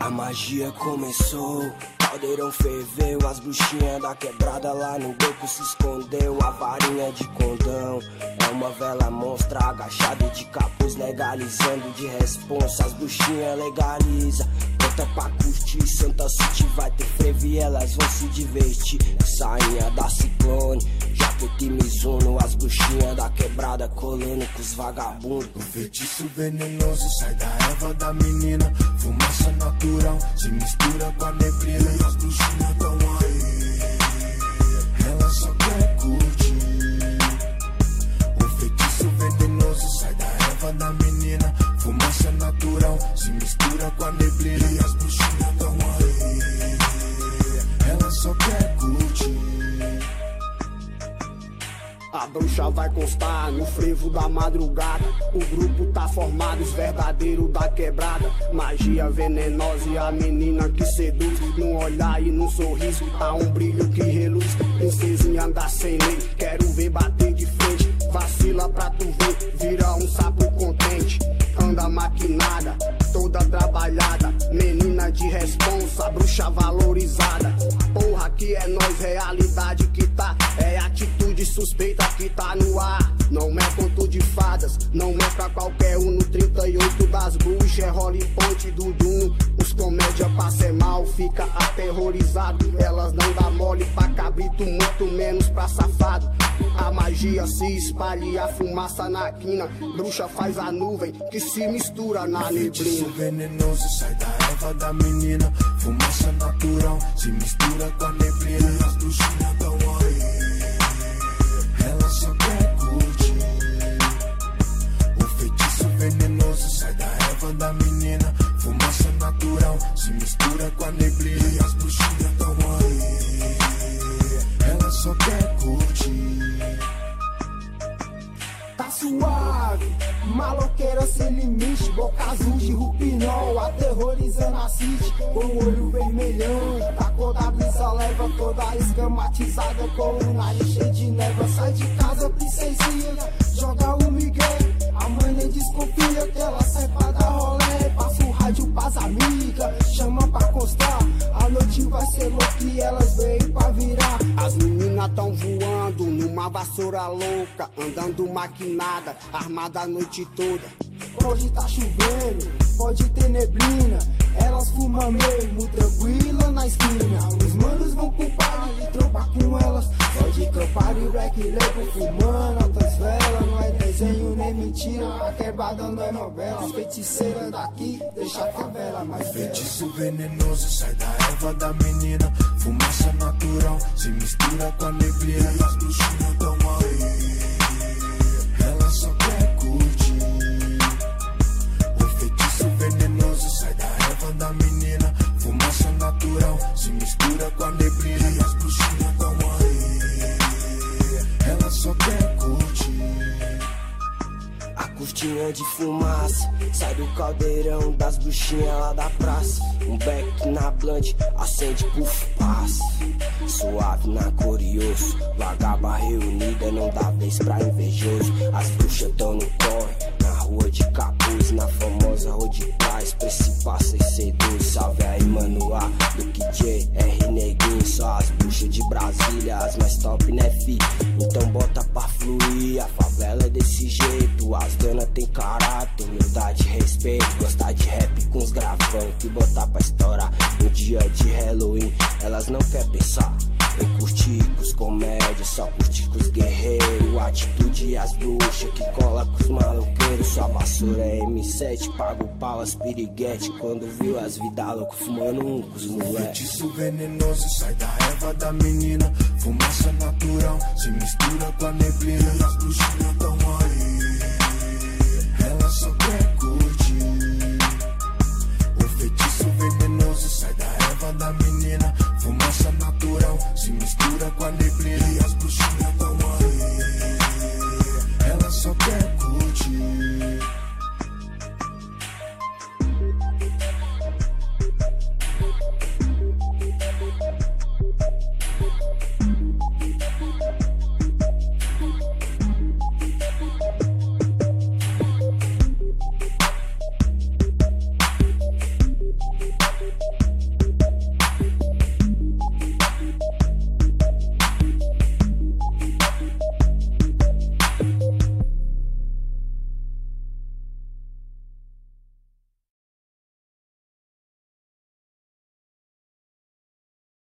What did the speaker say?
A magia começou, caldeirão ferveu, as bruxinhas da quebrada lá no beco se escondeu. A varinha de condão é uma vela monstra agachada e de capuz legalizando de responsa. As bruxinhas legaliza, bota pra curtir, Santa City vai ter frevo e elas vão se divertir. Sainha da Ciclone, Jaqueta e Mizuno, as bruxinhas da quebrada colando com os vagabundos. O feitiço venenoso sai da erva da menina, fumaça natural se mistura com a neblina. E as bruxinhas tão aí, ela só quer curtir. O feitiço venenoso sai da erva da menina, fumaça natural se mistura com a neblina. E as bruxinhas tão aí, ela só quer curtir. A bruxa vai constar no frevo da madrugada. O grupo tá formado, os verdadeiros da quebrada. Magia venenosa e a menina que seduz. Num olhar e num sorriso há um brilho que reluz. Princesinha anda sem lei, quero ver bater de frente. Vacila pra tu ver, vira um sapo contente. Anda maquinada, toda trabalhada. Menina de responsa, bruxa valorizada. Porra que é nós, realidade que tá. É atitude suspeita que tá no ar. Não é conto de fadas, não é pra qualquer um. No 38 das bruxas é Holly Point do Doom. Os comédia passa mal, fica aterrorizado. Elas não dá mole pra cabrito, muito menos pra safado. A magia se espalha e a fumaça na quina. Bruxa faz a nuvem que se mistura na neblina. O feitiço venenoso sai da erva da menina, fumaça natural se mistura com a neblina. E as bruxinhas tão aí, ela só quer curtir. O feitiço venenoso sai da erva da menina, fumaça natural se mistura com a neblina. E as bruxinhas tão aí, ela só quer curtir. Tá suave, maloqueira sem limite, boca azul de rupinol, aterrorizando a city, com o olho vermelhão. Da cor da brisa leva toda esquematizada, com o nariz cheio de neva. Sai de casa, princesinha, joga o Miguel. A mãe nem desconfia que ela sai pra dar rolé. Passa o rádio pras amigas, chama pra constar. A noite vai ser louca e elas veem pra virar. As meninas tão voando numa vassoura louca, andando maquinada, armada a noite toda. Hoje tá chovendo, pode ter neblina. Elas fumam mesmo, tranquila na esquina. Os manos vão pro baile e trombar com elas. Só de campar e black label fumando altas velas. Não é desenho nem mentira, a quebrada não é novela. As feiticeiras daqui deixa a favela mais bela. Feitiço venenoso sai da erva da menina, fumaça natural se mistura com a neblina. E as bruxinhas tão aí, ela só quer curtir. O feitiço venenoso sai da erva da menina, fumaça natural se mistura com a neblina. E as bruxinhas tão aí, ela só quer curtir. A cortina de fumaça sai do caldeirão das bruxinhas lá da praça. Um beck na blunt, acende, puff, passa. Suave na curioso, vagaba reunida, não dá vez pra invejoso. As bruxas tão no corre, na rua de capuz, na famosa rua de paz. Precipassa e seduz, salve aí mano A, do J, R Neguinho. Só as bruxas de Brasília, as mais top né fi. Então bota pra fluir, a favela é desse jeito. As dona tem caráter, humildade, respeito. Gostar de rap com os gravão, que botar pra estourar no dia de Halloween. Elas não quer pensar em curtir com os comédias, só curtir com os guerreiros. Atitude e as bruxas que cola com os maloqueiros. Sua vassoura é M7, paga o pau as piriguete. Quando viu as vida louco fumando um com os moleques. Feitiço venenoso sai da erva da menina, fumaça natural se mistura com a neblina. E as bruxinhas tão aí, ela só quer curtir. O feitiço venenoso sai da erva da menina, fumaça natural se mistura com a neblina. E as bruxinhas